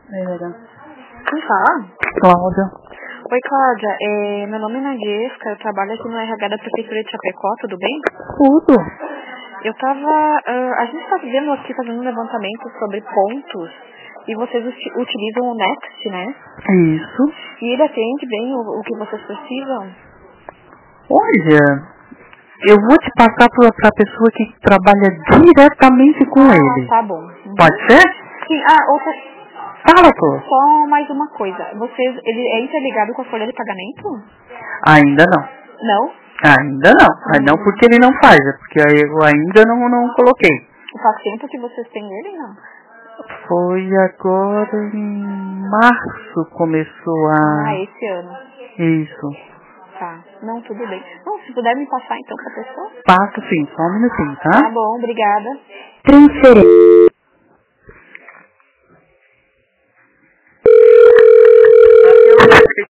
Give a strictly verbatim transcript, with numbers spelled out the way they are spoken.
Era. Quem fala? Cláudia. Oi, Cláudia. É, meu nome é Nadesca, eu trabalho aqui no R H da Prefeitura de Chapecó, tudo bem? Tudo. Eu tava... Uh, a gente tá vendo aqui, fazendo um levantamento sobre pontos, e vocês uti- utilizam o Next, né? Isso. E ele atende bem o, o que vocês precisam? Olha, eu vou te passar para a pessoa que trabalha diretamente com ah, ele. tá bom. Uhum. Pode ser? Sim, ah, outra... Fala, pô. Só mais uma coisa. Vocês, ele é interligado com a folha de pagamento? Ainda não. Não? Ainda não. Hum. Não porque ele não faz, é porque eu ainda não, não coloquei. Faz tempo que vocês têm ele, não? Foi agora em março começou a... Ah, esse ano. Isso. Tá. Não, tudo bem. Não, se puder me passar então pra pessoa. Passa sim, só um minutinho, tá? Tá bom, obrigada. Transferência.